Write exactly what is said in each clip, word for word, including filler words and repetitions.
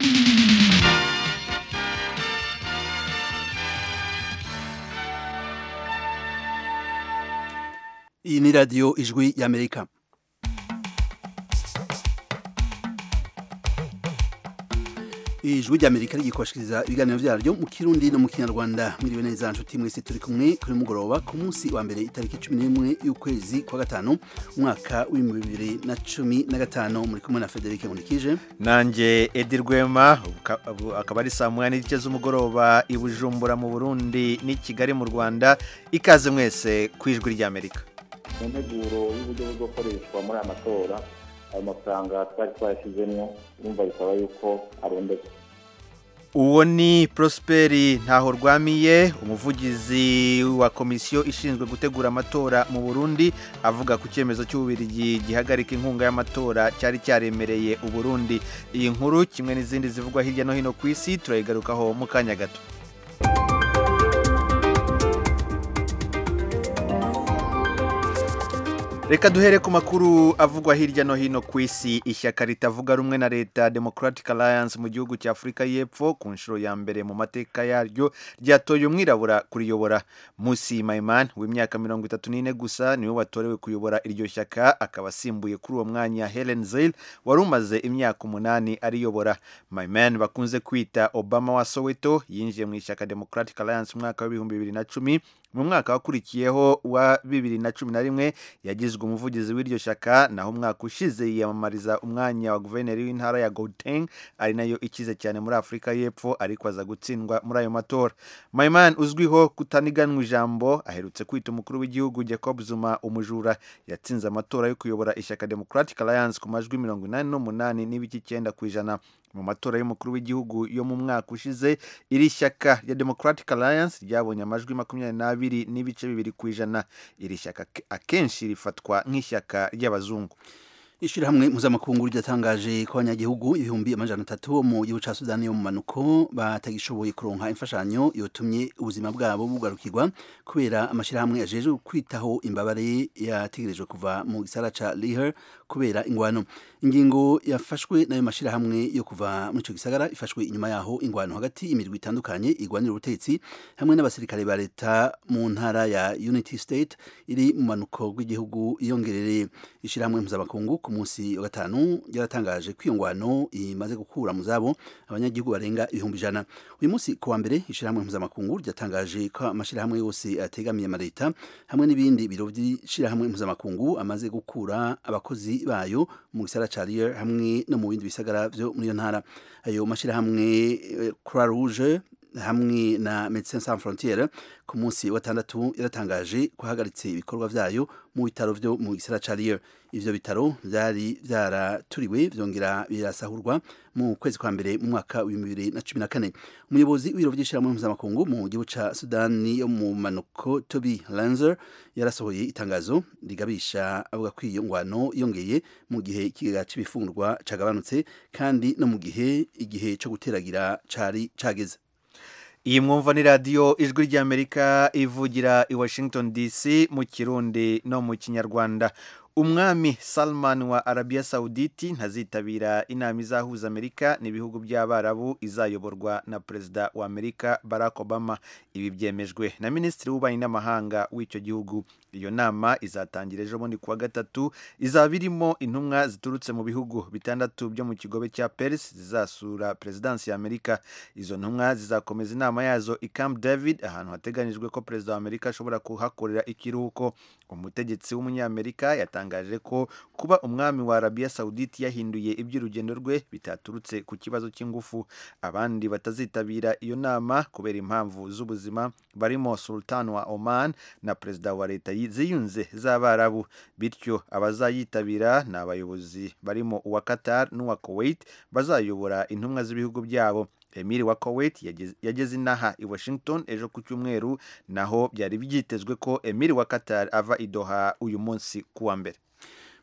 Iyi ni radiyo ijwi y'Amerika. Ijwi ry'Amerika rigikoshikiriza ibiganiro vyaryo mu Kirundi no mu Kinyarwanda. Mwiriwe neza nshuti mwese turi kumwe kuri mugoroba ku munsi wa mbere itariki cumi n'imwe y'ukwezi kwa gatanu umwaka w'ibihumbi bibiri na cumi na gatanu. Muri kumwe na Frederic Munikije nanje Edi Rwema. Akaba ari saa moya n'igice z'umugoroba i Bujumbura mu Burundi n'i Kigali mu Rwanda. Ikaze mwese ku ijwi ry'Amerika. Mu nteguro y'uburyo bwo gukoreshwa muri aya matora, ayo mafaranga twari twashyizemo urumva bisaba yuko arondeka. Uwo ni Prosperi Ntahorwamiye, umuvugizi wa komisiyo ishinzwe gutegura amatora mu Burundi, avuga ku cyemezo cy'Ububirigi gihagarika inkunga y'amatora cyari cyaremereye u Burundi. Iyi nkuru kimwe n'izindi zivugwa hirya no hino ku isi turayigarukaho mu kanya gato. Reka duhere ku makuru avugwa hirya no hino ku isi. Ishyaka ritavuga rumwe na leta Democratic Alliance mu gihugu cya Afrika y'Epfo ku nshuro ya mbere mu mateka yaryo ryatoye umwirabura kuriyobora. Musi Maimane w'imyaka mirongo itatu n'ine gusa niwe watorewe kuyobora iryo shyaka, akaba asimbuye kuri uwo mwanya Helen Zille wari umaze imyaka umunani ariyobora. Maimane bakunze kwita Obama wa Soweto yinjiye mu ishyaka Democratic Alliance mu mwaka w'ibihumbi bibiri na cumi. Mu mwaka wakurikiyeho wa bibiri na cumi na rimwe yagizwe umuvugizi w'iryo shyaka, naho umwaka ushize yiyamamariza umwanya wa guverineri w'intara ya Gauteng ari nayo ikize cyane muri Afrika y'Epfo, ariko aza gutsindwa muri ayo matora. Maimane uzwiho kutaniganwa ijambo aherutse kwita umukuru w'igihugu Jacob Zuma umujura. Yatsinze amatora yo kuyobora ishyaka Democratic Alliance ku majwi mirongo inani n'umunani n'ibice icyenda ku ijana. Mu matora y'umukuru w'igihugu yo mu mwaka ushize, iri shyaka rya Democratic Alliance ryabonye amajwi makumyabiri n'abiri n'ibice bibiri ku ijana. Iri shyaka akenshi rifatwa nk'ishyaka ry'abazungu. Ishirahamwe mpuzamakungu ryatangaje ko abanyagihugu ibihumbi amajana atatu bo mu gihugu ca Sudani yo mu manuko batagishoboye kuronka imfashanyo yotumye ubuzima bwabo bugarukirwa kubera amashirahamwe ajejwe kwitaho imbabare yategerejwe kuva mu gisara ca Liher kubera ingwano. Ingingo yafashwe nayo mashirahamwe yo kuva muri ico gisagara ifashwe inyuma yaho ingwano hagati imirwi itandukanye igwanira ubutetsi hamwe n'abasirikare ba leta mu ntara ya Unity State iri mu manuko rw'igihugu iyongerereye. Ishirahamwe mpuzamakungu ku munsi wa gatanu yaratangaje ko iyo ngwano imaze gukura mu zabo abanyagihugu barenga ibihumbi ijana. Uyu munsi ku wa mbere ishirahamwe mpuzamakungu ryatangaje ko amashirahamwe yose ategamiye amareta hamwe n'ibindi biro by'ishirahamwe mpuzamakungu amaze gukura abakozi bayo mu gisara ca Lier hamwe no mu bindi bisagara vyo muri iyo ntara. Ayo mashirahamwe Croix Rouge hamwe na Médecins Sans Frontières ku munsi wa gatandatu yaratangaje kuhagaritse ibikorwa vyayo mu bitaro vyo mu gisara ca Lier. Ivyo bitaro vyari vyaraturiwe vyongera birasahurwa mu kwezi kwa mbere mu mwaka wa bibiri na cumi na kane. Umuyobozi w'ibiro vy'ishirahamwe mpuzamakungu mu gihugu ca Sudani yo mu manuko Toby Lanzer yarasohoye itangazo rigabisha avuga ko iyo ngwano yongeye mu gihe ikigega c'ibifungurwa cagabanutse kandi no mu gihe igihe co guteragira cari cageze. Iyi mwumva ni radiyo ijwi ry'Amerika ivugira i Washington D C mu Kirundi no mu Kinyarwanda. Umwami Salman wa Arabia Saudite ntazitabira inama izahuza Amerika n'ibihugu by'Abarabu izayoborwa na Perezida wa Amerika Barack Obama. Ibi byemejwe na Minisitiri w'Ububanyi n'Amahanga w'icyo gihugu. Iyo nama izatangira ejo bundi kuwa gatatu, izaba irimo intumwa ziturutse mu bihugu bitandatu byo mu kigobe cya Perse zizasura Perezidansi ya Amerika. Izo ntumwa zizakomeza inama yazo i Camp David, ahantu hateganijwe ko Perezida wa Amerika ashobora kuhakorera ikiruhuko. Umutegetsi w'umunyamerika yatangaje ko kuba umwami wa Arabia Saudite yahinduye iby'urugendo rwe bitaturutse ku kibazo cy'ingufu. Abandi batazitabira iyo nama kubera impamvu z'ubuzima barimo Sultan wa Oman na Perezida wa leta ziyunze z'Abarabu. Bityo abazayitabira ni abayobozi barimo uwa Qatar n'uwa Kuwait bazayobora intumwa z'ibihugu byabo. Emiri wa Kuwait yageze inaha i Washington ejo ku cyumweru, naho byari byitezwe ko Emiri wa Qatar ava i Doha uyu munsi kuwa mbere.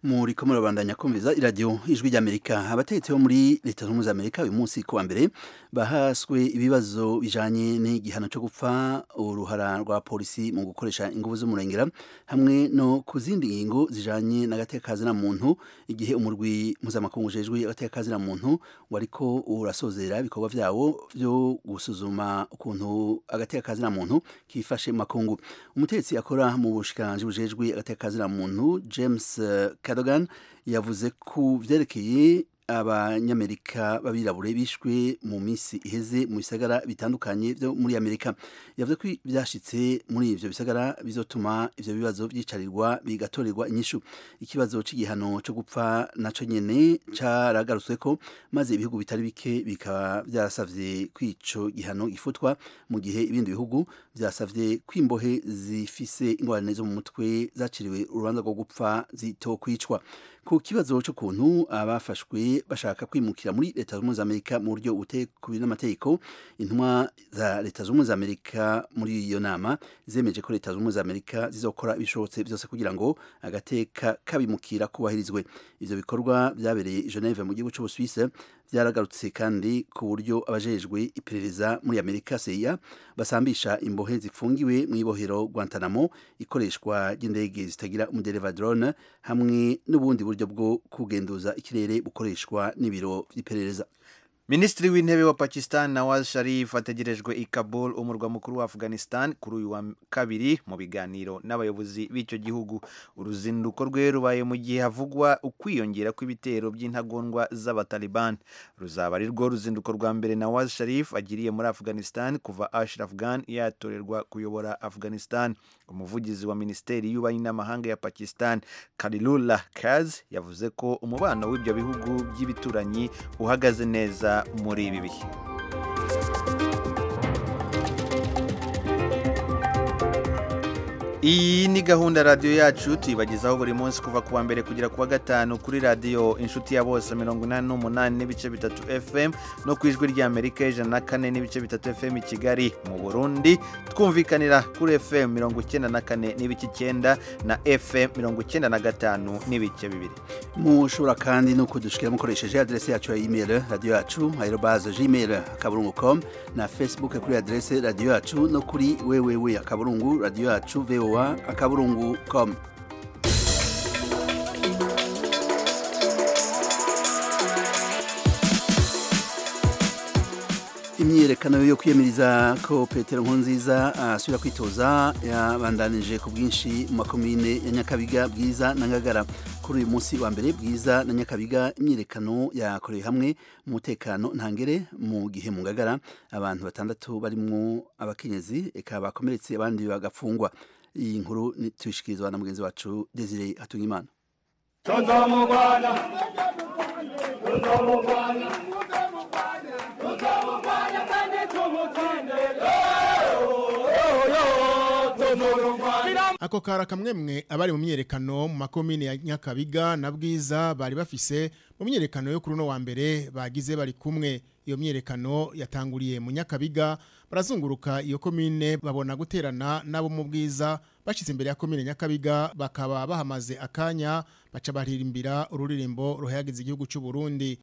muri ko murabandanya kumviza iradio ijwi ry'Amerika. Abategetsi bo muri leta z'ubumwe za Amerika uyu munsi kuwa mbere bahaswe ibibazo bijanye n'igihano cyo gupfa, uruhara rwa polisi mu gukoresha inguvu z'umurengera hamwe no kuzindi ngingo zijanye n'agateka na muntu, igihe umurwi mpuzamakungu ujejwe agateka na muntu wariko urasozera ibikorwa vyawo byo gusuzuma ukuntu agateka na muntu kifashe makungu. Umutegetsi akora mu bushikanje bujejwe agateka na muntu James Cadogan yavuze ku vyerekeye abanyamerika babirabure bishwe mu misi iheze mu bisagara bitandukanye byo muri Amerika. Yavuze ko byashitse muri ivyo bisagara bizotuma ivyo bibazo vyicarirwa bigatorerwa inyishu. Ikibazo c'igihano cyo gupfa naco nyene caragarutswe ko maze ibihugu bitari bike bikaba byarasavye kwico gihano gifutwa, mu gihe ibindi bihugu byasavye kwimbohe zifise ingorane zo mu mutwe zaciriwe urubanza rwo gupfa zitokwicwa. Ku kibazo cyo kuntu abafashwe bashaka kwimukira muri leta z'ubumwe za Amerika mu buryo butekubiri n'amategeko, intumwa za leta z'ubumwe za Amerika muri iyo nama zemeje ko leta z'ubumwe za Amerika zizokora ibishobotse byose kugira ngo agateka kabimukira kubahirizwe. Ivyo bikorwa byabereye i Geneve mu gihugu cy'Ubusuwisi byaragarutse kandi ku buryo abajejwe iperereza muri Amerika C I A basambisha imbohe zifungiwe mu ibohero Guantanamo, ikoreshwa ry'indege zitagira umudereva drone hamwe n'ubundi buryo bwo kugenduza ikirere bukoreshwa n'ibiro by'iperereza. Ministri w'intebe wa Pakistan Nawaz Sharif ategerejwe i Kabul, umurwa mukuru wa Afghanistan, kuri uyu wa kabiri mu biganiro n'abayobozi b'icyo gihugu. Uruzinduko rwe rubaye mu gihe havugwa ukwiyongera kw'ibitero by'intagondwa z'abataliban. Ruzaba ari rwo ruzinduko rwa mbere Nawaz Sharif agiriye muri Afghanistan kuva Ashraf Ghani yatorerwa kuyobora Afghanistan. Umuvugizi wa Ministeri y'Ububanyi n'Amahanga ya Pakistan Khalilullah Kaz yavuze ko umubano w'ibyo bihugu by'ibituranyi uhagaze neza muri ibi bihe. Iyi ni gahunda radio yacu tuyibagezaho buri munsi kuva kuwa mbere kugera kuwa gatanu kuri radio Inshuti ya Bose mirongo inani n'umunani n'ibice bitatu F M no ku ijwi rya Amerika ijana na kane n'ibice bitatu F M i Kigali. Mu Burundi twumvikanira kuri F M mirongo icyenda na kane n'ibice icyenda na F M mirongo icyenda na gatanu n'ibice bibiri. Mushobora kandi no kudushikira mukoresheje adresse yacu ya email radio yacu arobase gmail akaburungu com na Facebook kuri adresse radio yacu no kuri www akaburungu radio yacu vo akaburungu com. Imyiyerekano yo kwiyamiriza ko Petero Nkurunziza asubira kwitoza yabandanije ku bwinshi mu makomine ya Nyakabiga, Bwiza na Ngagara. Kuri uyu munsi wa mbere Bwiza na Nyakabiga imyiyerekano yakoreye hamwe mu mutekano ntangere, mu gihe mu Ngagara abantu batandatu barimwo abakenyezi eka bakomeretse abandi bagafungwa. Iyi nkuru tuyishikirizwa na mugenzi wacu Desire Hatungimana. Tuzamugwana ako kara kamwemwe abari mu myerekano mu makomine ya Nyakabiga na Bwiza bari bafise mu myerekano yo kuri no wa mbere bagize bari kumwe. Iyo myerekano yatanguriye mu Nyakabiga, barazunguruka iyo komine babona guterana nabo mu Bwiza, bashize imbere ya komine Nyakabiga bakaba bahamaze akanya baca baririmbira ururirimbo ruhayagiza igihugu cy'u Burundi.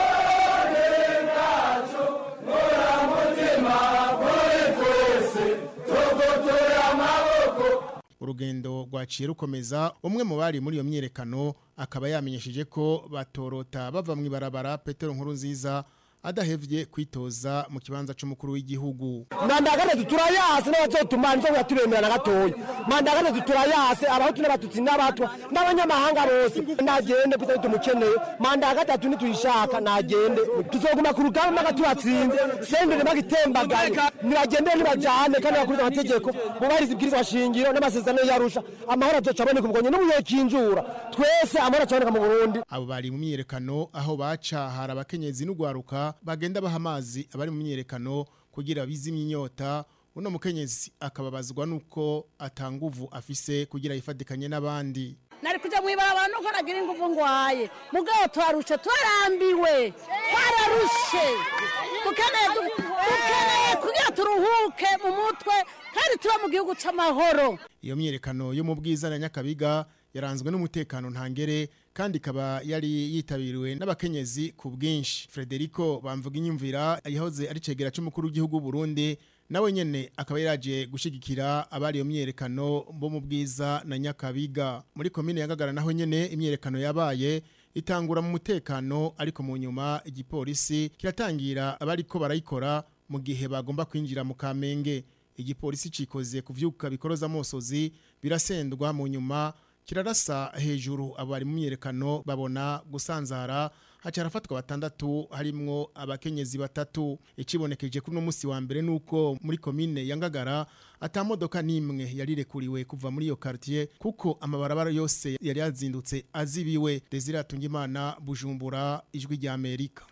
Urugendo rwaciye rukomeza, umwe mu bari muri iyo myerekano akaba yamenyesheje ko batorota bava mu ibarabara Petero Nkurunziza adahevye kwitoza mu kibanza c'umukuru w'igihugu. Mandagane tuturayase n'abazotumanze ngo yaturemera na gatoya. Mandagane tuturayase abahutu n'abatutsi n'abatwa n'abanyamahanga bose nagende pita tumukeneye. Mandagane atuni tuyishaka nagende. Tuzoguma ku rugamba n'agaturatsinze sendere magitembaganye. Niragende nibajane kandi bakuriza amategeko mubariza ibwirizwa shingiro n'amasezerano yarusha. Amahoro azocaboneka ubwo nyene n'ubuye kinjura. Twese amahoro acaboneka mu Burundi. Abo bari mu myerekano aho baca hari abakenyezi n'ugwaruka bagenda baha amazi abari mu myerekano kugira bizimye inyota. Uno mukenyezi akababazwa nuko atanguvu afise kugira yifatikanye n'abandi. Nari kuja mwibarabara nuko nagira inguvu ngwaye mugabo twarushe twarambiwe twararushe tukeneye tukeneye kugira turuhuke mu mutwe kandi tuba mu gihugu c'amahoro. Iyo myerekano yo mu Bwiza na Nyakabiga yaranzwe n'umutekano ntangere kandi ikaba yari yitabiriwe n'abakenyezi ku bwinshi. Frederico Bamvuga Inyumvira yahoze ari cegera c'umukuru w'igihugu Burundi, nawe nyene akaba yaraje gushigikira abari iyo myerekano bo mu Bwiza na Nyakabiga. Muri komine ya Ngagara naho nyene imyerekano yabaye itangura mu mutekano, ariko mu nyuma igipolisi kiratangira abariko barayikora mu gihe bagomba kwinjira mu Kamenge. Igipolisi cikoze kuvyuka bikoroza amosozi birasendwa, mu nyuma kirarasa hejuru abari mu myerekano babona gusanzara, haca harafatwa batandatu harimwo abakenyezi batatu. Ikibonekeje kuri no musi wa mbere nuko muri komine ya Ngagara ata modoka nimwe yarirekuriwe kuva muri iyo quartier kuko amabarabara yose yari yazindutse azibiwe. Desire Atungimana, Bujumbura, Ijwi rya Amerika.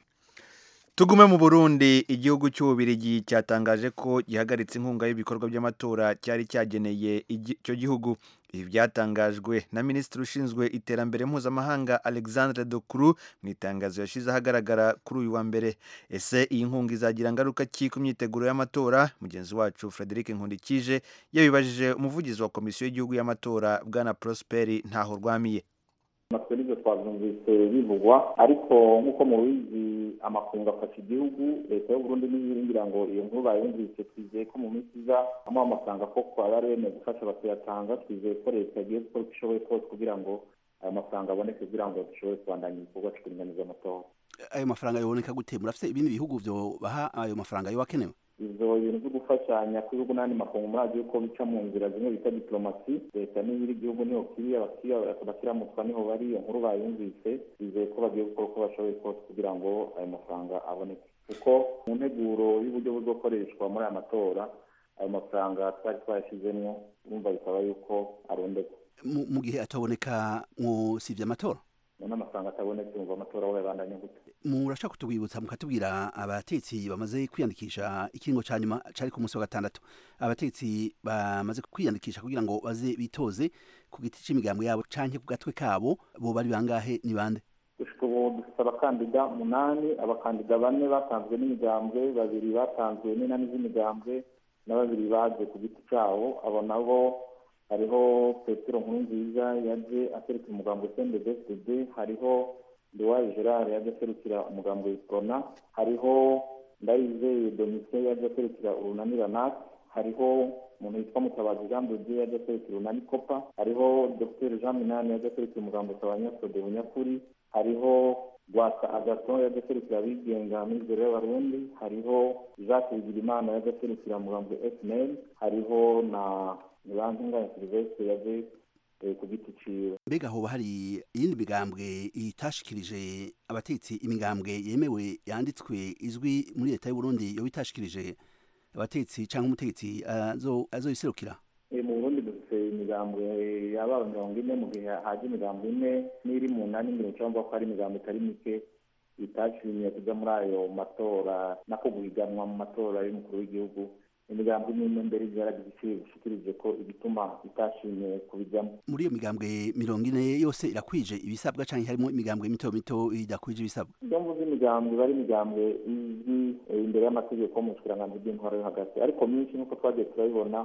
Tugume mu Burundi, igihugu cy'Ububirigi cyatangaje ko gihagaritse inkunga y'ibikorwa by'amatora cyari cyageneye icyo gihugu. Ibi byatangajwe na Minisitiri ushinzwe iterambere mpuzamahanga Alexandre Dokuru mu itangazo yashize ahagaragara kuri uyu wa mbere. Ese iyi nkunga izagira ngaruka ki ku myiteguro y'amatora? Mugenzi wacu Frederic Nkundikije yabibajije umuvugizi wa Komisiyo y'Igihugu y'Amatora Bwana Prosperi Ntahorwamiye. Natwe twazumvise bivugwa, ariko nk'uko mubizi amakunga afasha igihugu, leta y'u Burundi n'iyiringira ngo iyo nkuru bayumvise. Twizeye ko mu minsi iza amwe amasanga ko kwaba bemeye gufasha bakayatanga. Twizeye ko leta igiye gukora uko ishoboye kose kugira ngo ayo mafaranga aboneke kugira ngo dushobore kubandanya igikorwa cyo kuringaniza amatora. Ayo mafaranga yaboneka gute? Murafite ibindi bihugu byo baha ayo mafaranga yo wakenewe? Izo ibintu byo gufashanya ku bihugu n'andi makungu muri yuko bica mu nzira zimwe bita diplomasi. Leta n'ibiri igihugu niho kiri, abakiriya bakiramutwa niho bari. Iyo nkuru bayumvise, bizeye ko bagiye gukora uko bashoboye kose kugira ngo ayo mafaranga aboneke, kuko mu nteguro y'uburyo buzokoreshwa muri aya matora ayo mafaranga twari twayashyizemo, urumva bikaba yuko arondeka. Mu gihe ataboneka musivye amatora, none amafaranga atabonetse umva amatora aho yabandanya gute? Murashaka kutubwibutsa mukatubwira abatetsi bamaze kwiyandikisha ikiringo ca nyuma cari ku munsi wa gatandatu, abatetsi bamaze kwiyandikisha kugira ngo baze bitoze ku giti c'imigambo yabo canke ku gatwe kabo, bo bari bangahe ni bande? Gushika ubu dufite abakandida munani. Abakandida bane batanzwe n'imigambwe, babiri batanzwe n'inani z'imigambwe na babiri baje ku giti cabo. Abo nabo hariho Petero Nkurunziza yaje aserukira umugambo C N D D F D D, hariho Nduwaye Gerard yaje aserukira umugambo Prona, hariho Ndayizeye Domitien yaje aserukira urunani Ranak, hariho umuntu witwa Mutabazi Jean de Dieu yaje aserukira urunani Kopa, hariho Docteur Jean Minani yaje aserukira umugambo Sabanyasode Bunyakuri, hariho Gwasa Agaton yaje aserukira abigenga Mizero y'Abarundi, hariho Jacques Bigirimana yaje aserukira umugambo F N L, hariho na Nibantunga Sylvestre yaje ku giti ciwe. Mbega hoba hari iyindi migambwe itashikirije abatetsi, imigambwe yemewe yanditswe izwi muri leta y'u Burundi yo bitashikirije abatetsi canke umutetsi azo azoyiserukira? E mu Burundi dufite imigambwe yaba mirongo ine, mu gihe haje imigambwe ine n'iri mu nani mirongo cyangwa ko ari imigambwe itari mike itashimye kuja muri ayo matora nako guhiganwa mu matora y'umukuru w'igihugu. Imigambwe n'imwe mbere yaragishikirije ko igituma itashimye kubijamo. Muri iyo migambwe mirongo ine yose irakwije ibisabwa canke harimo imigambwe mito mito idakwije ibisabwa? Ndumva imigambwe bari imigambwe izwi imbere y'amategeko mu kiranganzo by'intwaro yo hagati, ariko myinshi nuko twagiye turabibona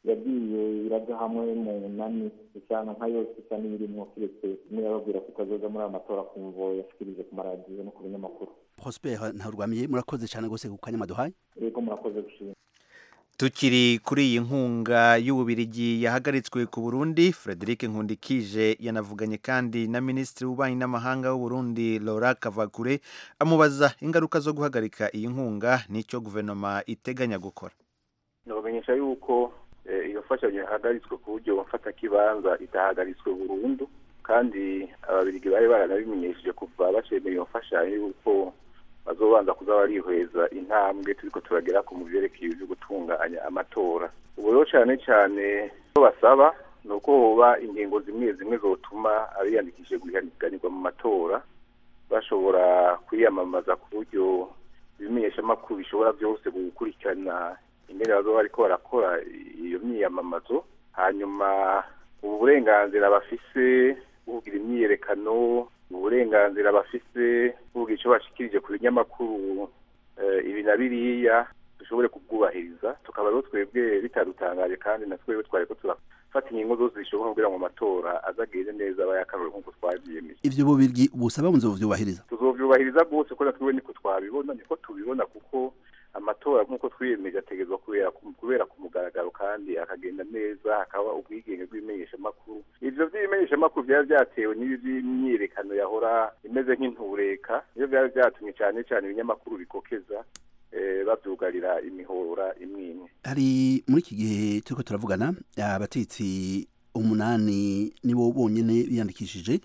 yagiye iraja hamwe mu nani cyangwa nka yose cyane irimo kiretse imwe yababwira ko itazoza muri amatora kumvo yashikirije ku maradiyo no ku binyamakuru. Prosper Ntahorwamiye, murakoze cyane gose ku kanya maduhaye. Yego murakoze gushima. Tukiri kuri iyi nkunga y'Ububirigi yahagaritswe ku Burundi, Frederic Nkundikije yanavuganye kandi na Minisitiri w'Ububanyi n'Amahanga w'u Burundi Laurent Kavakure amubaza ingaruka zo guhagarika iyi nkunga n'icyo guverinoma iteganya gukora. Nabamenyesha yuko iyo mfashanyo yahagaritswe ku buryo mfata kibanza itahagaritswe burundu, kandi ababirigi bari baranabimenyesheje kuva bacemeye iyo mfashanyo yuko bazobanza kuza barihweza intambwe turiko turagera ku muvyerekeye byo gutunganya amatora. Ubu rero cyane cyane ko basaba nuko hoba ingingo zimwe zimwe zotuma abiyandikishije guhiganirwa mu matora bashobora kwiyamamaza ku buryo ibimenyesha makuru bishobora byose gukurikirana imbere bazo bariko barakora iyo myiyamamazo. Hanyuma ubu burenganzira bafise kugira imyiyerekano, uburenganzira bafise kuvuga icyo bashikirije ku binyamakuru ibi na biriya dushobore kubwubahiriza. Tukaba rero twebwe bitadutangaje kandi na twebwe twari ko gufata ingingo zose zishoboka kugira ngo amatora azagende neza abayakarore nk'uko twabyiyemeje. Ivyo bubirigi busaba muzovyubahiriza? Tuzovyubahiriza rwose ko natwe niko twabibona niko tubibona kuko amatora nk'uko twiyemeje ategezwa kubera kubera ku mugaragaro kandi akagenda neza hakaba ubwigenge bw'imenyeshamakuru. Ivyo vy'imenyeshamakuru byari byatewe n'imyiyerekano yahora imeze nk'intureka iyo byari byatumye cyane cyane ibinyamakuru bikokeza bavyugarira imihora imwimwe. Hari muri iki gihe turiko turavugana abatetsi umunani nibo bonyene biyandikishije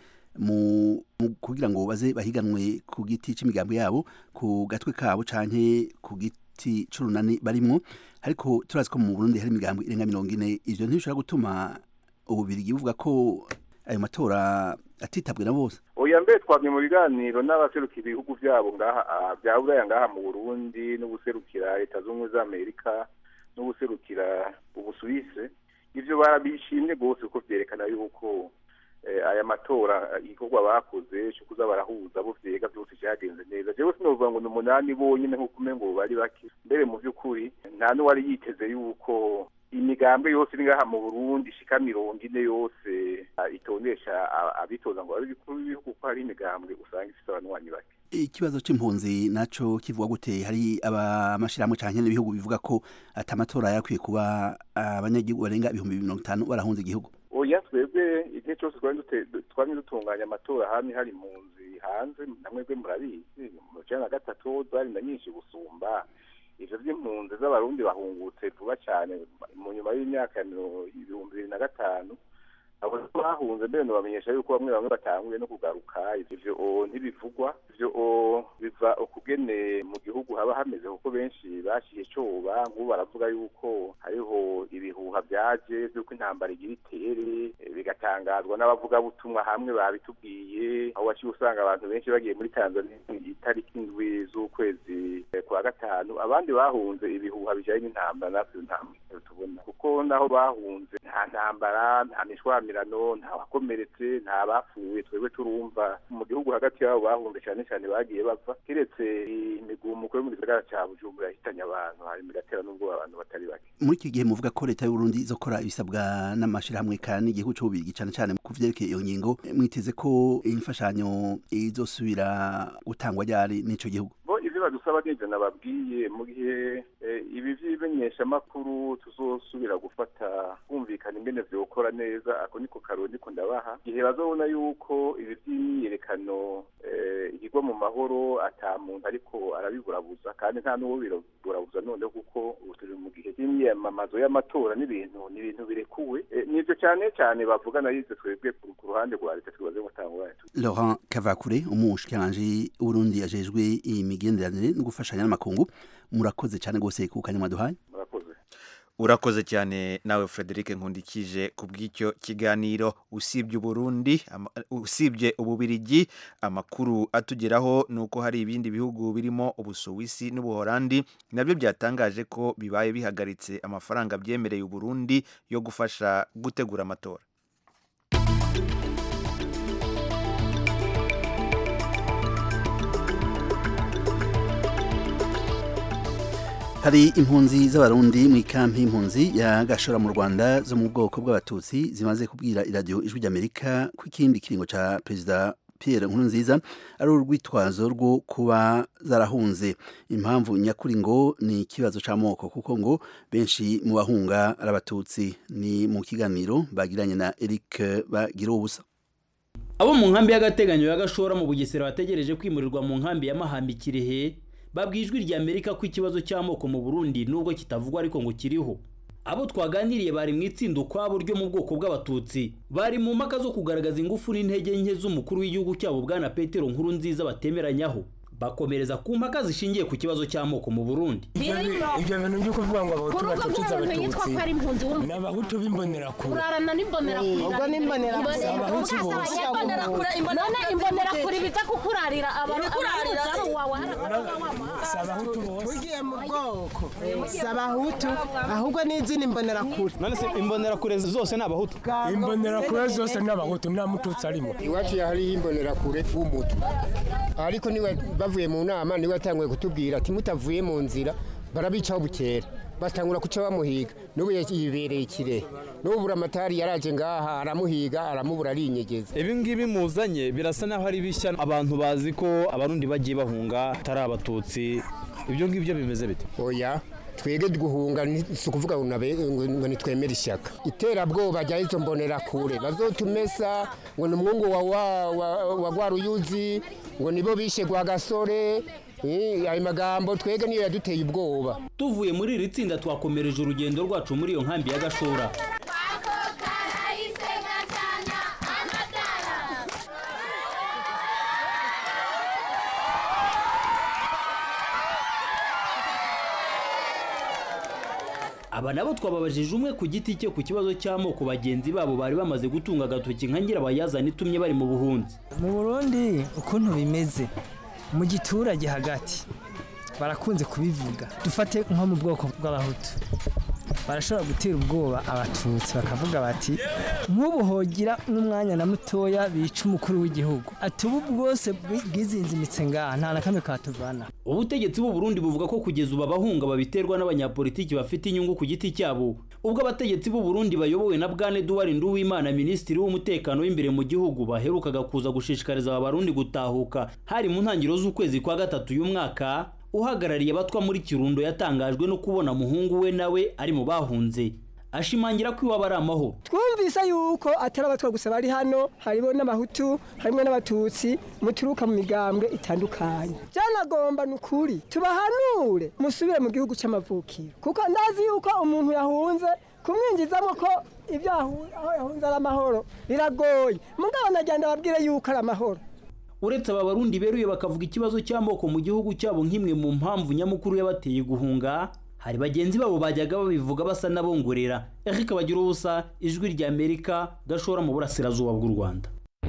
mu kugira ngo baze bahiganwe ku giti c'imigambi yabo ku gatwe kabo canke ku giti c'urunani barimwo, ariko turazi ko mu Burundi hari imigambi irenga mirongo ine. Ivyo ntibishobora gutuma ububirigi buvuga ko ayo matora atitabwe na bose? Oya, mbere twamye mu biganiro n'abaserukira ibihugu byabo ngaha bya Buraya ngaha mu Burundi n'ubuserukira Leta z'Ubumwe za Amerika n'ubuserukira Ubusuwisi. Ivyo barabishimye gose kuko vyerekana yuko aya matora igikorwa bakoze cyo kuza barahuza bo vyega byose cyagenze neza. Jewe sinovuga ngo n'umunani bonyine nko kumengo bari baki, mbere mu by'ukuri nta n'uwari yiteze yuko imigambi yose iri ngaha mu Burundi shika mirongo ine yose itondesha abitoza ngo ari bikuru b'ibihugu ko hari imigambi usanga ifite abanwanyi bake. Ikibazo c'impunzi naco kivuga gute? Hari abamashirahamwe canke n'ibihugu bivuga ko atamatora yakwiye kuba abanyagihugu barenga ibihumbi mirongo itanu barahunze igihugu? Oya, twebwe igihe cyose twari dutunganya amatora hamwe hari impunzi hanze, namwebwe murabizi mu cana na gatatu zari na nyinshi gusumba. Ivyo vy'impunzi z'abarundi bahungutse vuba cyane mu nyuma y'imyaka ya ibihumbi bibiri na gatanu. Abo bahunze mbere nobamenyesha yuko bamwe bamwe batanguye no kugaruka. Ivyo ntibivugwa, ivyo biva ukugene mu gihugu haba hameze kuko benshi bashiye coba nk'ubu baravuga yuko hariho ibihuha byaje by'uko intambara igira itere, bigatangazwa n'abavuga butumwa hamwe babitubwiye, aho waciye usanga abantu benshi bagiye muri Tanzania itariki indwi z'ukwezi kwa gatanu. Abandi bahunze ibihuha bijanye n'intambara natwe ntambara tubona kuko naho bahunze nta ntambara, nta mishwamirano, nta wakomeretse, nta bapfuye twebwe turumva. Mu gihugu hagati yabo bahunze cyane cyane bagiye bava, kiretse imigumuko yo mu gisagara ca Bujumbura yahitanye abantu hanyuma igatera n'ubwo abantu batari bake. Muri iki gihe muvuga ko leta y'u Burundi izokora ibisabwa n'amashirahamwe kandi igihugu c'ububirigi cyane cyane ku vyerekeye iyo ngingo, mwiteze ko imfashanyo izosubira gutangwa ryari n'ico gihugu? Bo ivyo badusaba n'ivyo nababwiye mu gihe ibi vy'imenyeshamakuru tuzosubira gufata kumvikana ingene vyokora neza, ako niko karoni niko ndabaha. Igihe bazobona yuko ibi vy'imyiyerekano igirwa mu mahoro ata muntu ariko arabiburabuza kandi nta n'uwo biraburabuza none kuko turi mu gihe cy'imyamamazo y'amatora n'ibintu n'ibintu birekuwe. Nivyo cyane cyane bavugana yize twebwe ku ruhande rwa leta twibaze gutangwa. Laurent Kavakure, umushikiranganje w'Uburundi yajejwe imigenderanire no gufashanya n'amakungu, murakoze cyane gose ku kanya mwaduhaye. Urakoze cyane nawe Frederic Nkundikije kubw'icyo kiganiro. Usibye Burundi, usibye Ububirigi, amakuru atugeraho nuko hari ibindi bihugu birimo Ubusuwisi n'Ubuholandi nabyo byatangaje ko bibaye bihagaritse amafaranga byemereye Uburundi yo gufasha gutegura amatora. Hari impunzi z'abarundi mu ikampi impunzi ya Gashora mu Rwanda zo mu bwoko bw'abatutsi zimaze kubwira iradio Ijwi ry'Amerika ko ikindi kiringo ca Perezida Pierre Nkurunziza ari urwitwazo rwo kuba zarahunze. Impamvu nyakuri ngo ni ikibazo c'amoko kuko ngo benshi mu bahunga ari abatutsi. Ni mu kiganiro bagiranye na Eric Bagirubusa. Abo mu nkambi y'agateganyo ya Gashora mu Bugesera bategereje kwimurirwa mu nkambi ya Mahambi Kirehe babwijwe rya Amerika ko ikibazo cy'amoko mu Burundi nubwo kitavugwa ariko ngo kiriho. Abo twaganiriye bari mu itsinda kwabo ryo mu bwoko bw'abatutsi, bari mu maka zo kugaragaza ingufu n'intege nke z'umukuru w'igihugu cyabo bwana Petero Nkurunziza batemeranyaho. Bakomereza ku mpaka zishingiye ku kibazo cy'amoko mu Burundi. Ibyo bintu byo kuvuga ngo abahutu batukiza abatutsi n'abahutu bimbonera kure urarana n'imbonera kure ubwo n'imbonera kure abahutu bose none imbonera kure bita kukurarira abantu kurarira wawe abahutu bose ugiye mu bwoko abahutu ahubwo n'izindi imbonera kure none se imbonera kure zose n'abahutu imbonera kure zose n'abahutu nta mututsi arimo. Iwacu hari imbonera kure w'umutu ariko niwe bavuye mu nama niwe atanguye kutubwira ati mutavuye mu nzira barabicaho bukera batangura kuca bamuhiga n'ubu yibereye ikirehe n'ubu buramatari yaraje ngaha aramuhiga aramubura arinyegeza. Ibi ngibi muzanye birasa naho ari bishya abantu bazi ko abarundi bagiye bahunga atari abatutsi ibyo ngibyo bimeze bite? Oya twege guhunga si ukuvuga ngo nitwemere ishyaka iterabwoba rya izo mbonera kure bazotumesa ngo ni umwungu wa Rwaruyuzi ngo nibo bishe Rwagasore. Ayo magambo twege niyo yaduteye ubwoba. Tuvuye muri iri tsinda twakomereje urugendo rwacu muri iyo nkambi ya Gashora. Aba nabo twababajije umwe ku giti cye ku kibazo cy'amoko bagenzi babo bari bamaze gutunga agatoki nka nyirabayazana itumye bari mu buhunzi. Mu Burundi ukuntu bimeze mu giturage hagati barakunze kubivuga, dufate nko mu bwoko bw'abahutu barashobora gutera ubwoba abatutsi bakavuga bati nk'ubu hogira n'umwanya na mutoya bica umukuru w'igihugu atubu bwose bwizinzimitse ngaha nta na kamwe katuvana. Ubutegetsi bw'u Burundi buvuga ko kugeza ubu abahunga babiterwa n'abanyapolitiki bafite inyungu ku giti cyabo. Ubwo abategetsi b'u Burundi bayobowe na Bwana Edouard Nduwimana minisitiri w'umutekano w'imbere mu gihugu baherukaga kuza gushishikariza abarundi gutahuka hari mu ntangiriro z'ukwezi kwa gatatu uyu mwaka, uhagarariye abatwa muri Kirundo yatangajwe no kubona muhungu we nawe ari mu bahunze. Ashimangira ko iwaba ari amahoro. Twumvise yuko atari abatwa gusa bari hano, harimo n'abahutu harimo n'abatutsi muturuka mu migambwe itandukanye. Byanagomba nukuri tubahanure musubire mu gihugu cy'amavukiro kuko ndazi yuko umuntu yahunze kumwinjizamo ko ibyo aho yahunze ari amahoro biragoye. Mugabo nagenda babwire yuko ari amahoro. Uretse aba barundi beruye bakavuga ikibazo cy'amoko mu gihugu cyabo nk'imwe mu mpamvu nyamukuru yabateye guhunga, hari bagenzi babo bajyaga babivuga basa nabongorera. Eric Bagirubusa, Ijwi rya Amerika, Gashora mu burasirazuba bw'u Rwanda.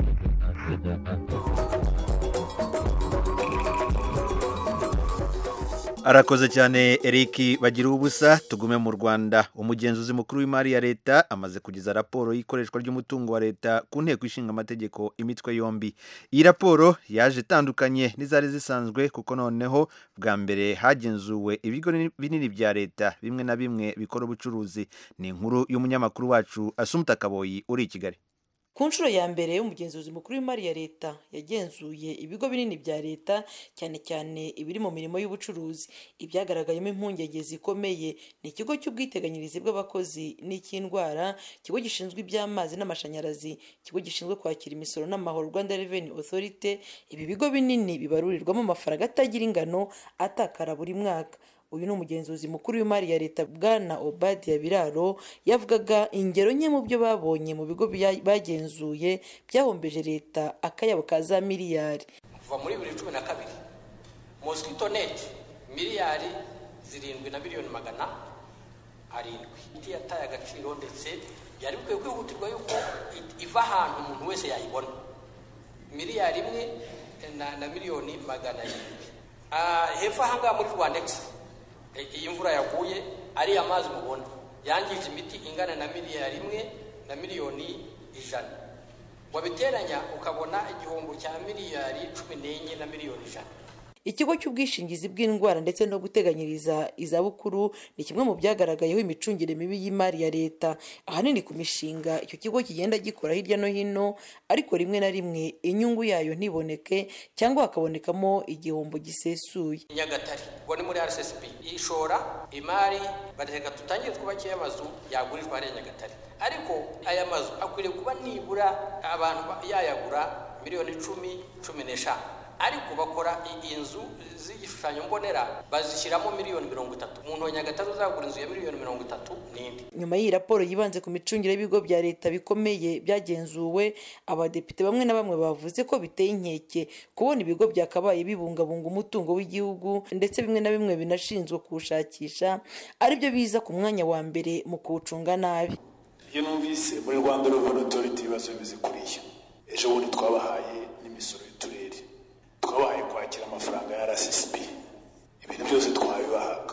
Arakoze cyane Eric Bagirubusa. Tugume mu Rwanda. Umugenzuzi mukuru w'imari ya leta amaze kugiza raporo y'ikoreshwa ry'umutungo wa leta ku nteko ishinga amategeko imitwe yombi. Iyi raporo yaje itandukanye n'izari zisanzwe kuko noneho bwa mbere hagenzuwe ibigo binini bya leta bimwe na bimwe bikora ubucuruzi. Ni inkuru y'umunyamakuru wacu Asumta Kaboyi uri i Kigali. Ku nshuro ya mbere umugenzuzi mukuru w'imari ya leta yagenzuye ibigo binini bya leta cyane cyane ibiri mu mirimo y'ubucuruzi. Ibyagaragayemo impungenge zikomeye ni ikigo cy'ubwiteganyirize bw'abakozi n'icy'indwara, ikigo gishinzwe iby'amazi n'amashanyarazi, ikigo gishinzwe kwakira imisoro n'amahoro Rwanda Revenue Authority. Ibi bigo binini bibarurirwamo amafaranga atagira ingano atakara buri mwaka. Uyu ni umugenzuzi mukuru w'imari ya leta Bwana Obadia Biraro yavugaga ingero nke mu byo babonye mu bigo bagenzuye byahombeje leta akayabo ka za miliyari. Kuva muri bibiri na cumi na kabiri Mosquito Net miliyari zirindwi na miliyoni magana arindwi iti yataye agaciro ndetse yari bikwiye kwihutirwa yuko iva ahantu umuntu wese yayibona. Miliyari imwe na, na miliyoni magana arindwi ah hepfo ahangaha muri Rwandex iyi mvura yaguye ari amazi mubona yangije imiti ingana na miliyari imwe na miliyoni ijana, wabiteranya ukabona igihombo cya miliyari cumi n'enye na miliyoni ijana. Ikigo cy'ubwishingizi bw'indwara ndetse no guteganyiriza izabukuru ni kimwe mu byagaragayeho imicungire mibi y'imari ya leta, ahanini ku mishinga icyo kigo kigenda gikora hirya no hino, ariko rimwe na rimwe inyungu yayo ntiboneke cyangwa hakabonekamo igihombo gisesuye. Nyagatare ngo ni muri R S S B ishora imari bareka tutangire twubakira amazu yagurirwa ari Nyagatare, ariko aya mazu akwiriye kuba nibura abantu yayagura miliyoni icumi cumi n'eshanu, ariko bakora inzu z'igishushanyo mbonera bazishyiramo miliyoni mirongo itatu. Umuntu wa Nyagatare uzagura inzu ya miliyoni mirongo itatu n'indi. Nyuma y'iyi raporo yibanze ku micungire y'ibigo bya leta bikomeye byagenzuwe, abadepite bamwe na bamwe bavuze ko biteye inkeke kubona ibigo byakabaye bibungabunga umutungo w'igihugu ndetse bimwe na bimwe binashinzwe kuwushakisha aribyo biza ku mwanya wa mbere mu kuwucunga nabi. Iyo numvise muri Rwanda Revenue Authority ibibazo bimeze kuriya, ejo bundi twabahaye n'imisoro y'uturere, twabahaye kwakira amafaranga ya R S S B, ibintu byose twabibahaga,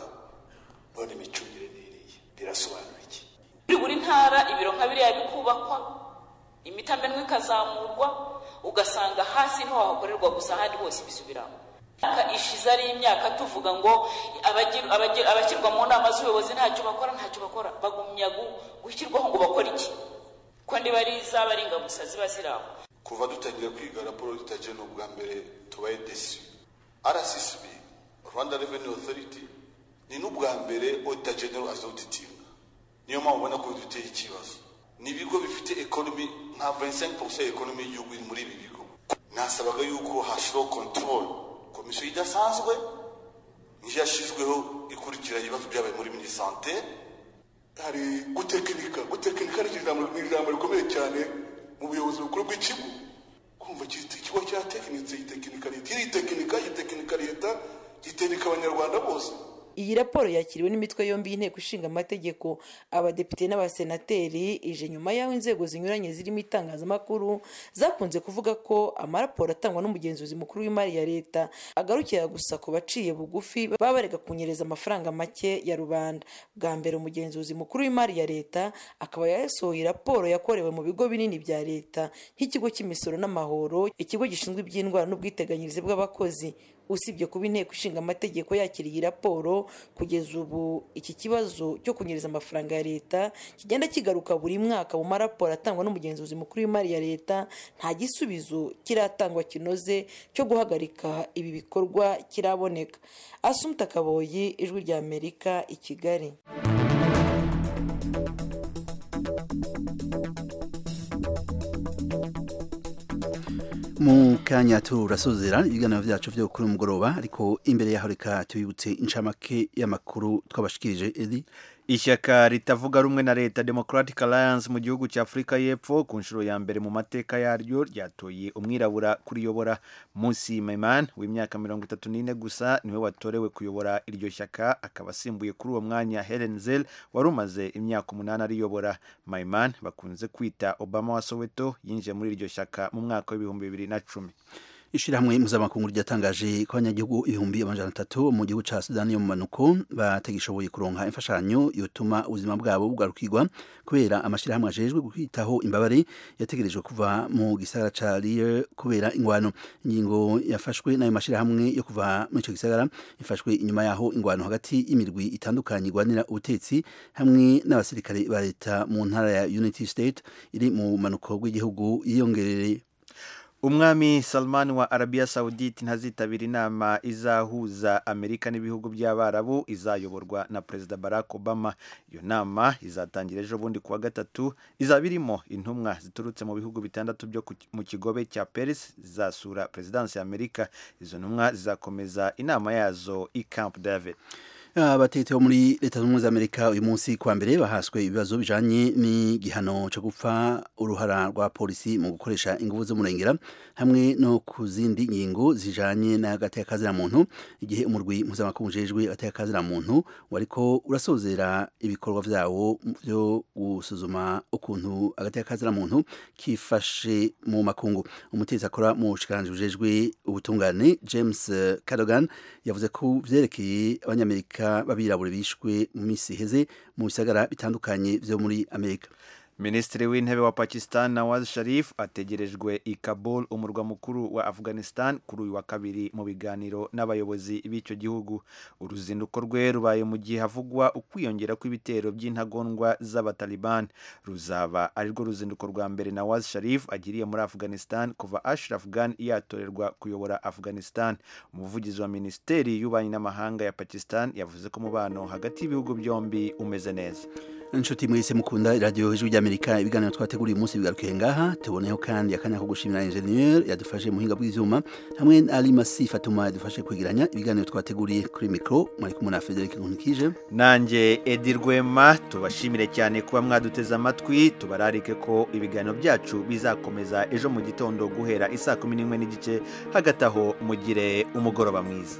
none imicungire n'iriya birasobanura iki? Muri buri ntara ibiro nka biriya bikubakwa, imitamenwa ikazamurwa, ugasanga hasi niho hakorerwa gusa ahandi hose bisubiramo. ishize ari imyaka tuvuga ngo abashyirwa mu nama z'ubuyobozi ntacyo bakora ntacyo bakora bagumya gushyirwaho ngo bakora iki ko ndiba ari izaba ari ingamusa ziba ziraho. Kuva dutangira kwiga raporo dutaje no bwa mbere tubaye desi R C S B Rwanda Revenue Authority ni n'ubwa mbere Auditor General azauditinga. Niyo mpamvu ubona ko duteye ikibazo n'ibigo bifite economy nka vingt-cinq pour cent economy y'ugihugu iri muri ibi bigo. Nasabaga yuko hashiro control komisiyo idasanzwe yashizweho ikurikira ibibazo byabaye muri minisante. Hari gutekinika gutekinika ni ijambo rikomeye cyane mu buyobozi bukuru bw'ikigo. Kumva ikigo cya tekinitse itekinika leta iri tekinika itekinika leta gitenika abanyarwanda bose. Iyi raporo yakiriwe n'imitwe yombi y'inteko ishinga amategeko, abadepite n'abasenateri, ije nyuma y'aho inzego zinyuranye zirimo itangazamakuru zakunze kuvuga ko amaraporo atangwa n'umugenzuzi mukuru w'imari ya leta agarukira gusa ku baciye bugufi baba barega kunyereza amafaranga make ya rubanda. Bwa mbere umugenzuzi mukuru w'imari ya leta akaba yasohoye raporo yakorewe mu bigo binini bya leta nk'ikigo cy'imisoro n'amahoro, ikigo gishinzwe iby'indwara n'ubwiteganyirize bw'abakozi. Usibye kuba inteko ishinga amategeko yakiriye raporo, kugeza ubu iki kibazo cyo kunyereza amafaranga ya leta kigenda kigaruka buri mwaka mu maraporo atangwa n'umugenzuzi mukuru w'imari ya leta. Nta gisubizo kiratangwa kinoze cyo guhagarika ibi bikorwa kiraboneka. Asumta Kaboyi, Ijwi rya Amerika, i Kigali. Mu kanya turasozera ibiganiro byacu byo kuri umugoroba, ariko imbere yaho reka tubibutse incamake y'amakuru twabashikirije. Edi, ishyaka ritavuga rumwe na leta Democratic Alliance mu gihugu cya Afurika y'Epfo ku nshuro ya mbere mu mateka yaryo ryatoye umwirabura kuriyobora. Musi Maiman w'imyaka mirongo itatu n'ine gusa niwe watorewe kuyobora iryo shyaka, akaba asimbuye kuri uwo mwanya Helen Zell wari umaze imyaka umunani ariyobora. Maiman bakunze kwita Obama wa Soweto yinjiye muri iryo shyaka mu mwaka w'ibihumbi bibiri na cumi. Ishirahamwe mpuzamakungu ryatangaje ko abanyagihugu ibihumbi amajana atatu mu gihugu ca Sudani yo mu manuko batagishoboye kuronka imfashanyo yotuma ubuzima bwabo bugarukirwa kubera amashirahamwe ajejwe kwitaho imbabare yategerejwe kuva mu gisagara ca Lier kubera ingwano. Ingingo yafashwe n'ayo mashirahamwe yo kuva muri ico gisagara ifashwe inyuma yaho ingwano hagati y'imirwi itandukanye igwanira ubutetsi hamwe n'abasirikare ba leta mu ntara ya Unity State iri mu manuko rw'igihugu yiyongereye. Umwami Salman wa Arabia Saudite ntazitabira inama izahuza Amerika n'ibihugu by'Abarabu izayoborwa na Perezida Barack Obama. Iyo nama izatangira ejo bundi kuwa gatatu, izaba irimo intumwa ziturutse mu bihugu bitandatu byo mu kigobe cya Paris zizasura Perezidansi ya Amerika. Izo ntumwa zizakomeza inama yazo i Camp David. Abatete bo muri leta z'ubumwe za Amerika uyu munsi kwa mbere bahaswe ibibazo bijanye n'igihano cyo gupfa, uruhara rwa polisi mu gukoresha ingufu z'umurengera hamwe no kuzindi ngingo zijanye n'agateka kazira muntu, igihe umurwi mpuzamakungu ujejwe agateka kazira muntu wariko urasozera ibikorwa vyawo byo gusuzuma ukuntu agateka kazira muntu kifashe mu makungu. Umutetsi akora mu bushikiranganje bujejwe ubutungane James Cadogan yavuze ko vyerekeye abanyamerika babirabure bishwe mu misi heze mu bisagara bitandukanye vyo muri Amerika. Minisitiri w'intebe wa Pakistan Nawaz Sharif ategerejwe i Kabul, umurwa mukuru wa Afghanistan, kuri uyu wa kabiri mu biganiro n'abayobozi b'icyo gihugu. Uruzinduko rwe rubaye mu gihe havugwa ukwiyongera kw'ibitero by'intagondwa z'abataliban. Ruzaba ari rwo ruzinduko rwa mbere Nawaz Sharif agiriye muri Afghanistan kuva Ashraf Ghani yatorerwa kuyobora Afghanistan. Umuvugizi wa Minisiteri y'Ububanyi n'Amahanga ya Pakistan yavuze ko umubano hagati y'ibihugu byombi umeze neza. Inshuti mwese mukunda radio Ijwi ry'Amerika, ibiganiro twateguriye umunsi bigarukiye ngaha. Tuboneho kandi akanya ko gushimira engineer yadufashe mu hinga bw'ivyuma hamwe na Ali Masi Fatuma yadufashe kwigiranya ibiganiro twateguriye. Kuri micro mwari kumwe na Frederic Nkunikije nanje Edi Rwema. Tubashimire cyane kuba mwaduteze amatwi, tubararike ko ibiganiro byacu bizakomeza ejo mu gitondo guhera isaa kumi n'imwe n'igice. Hagati aho mugire umugoroba mwiza.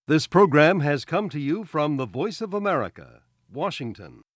This program has come to you from the Voice of America, Washington.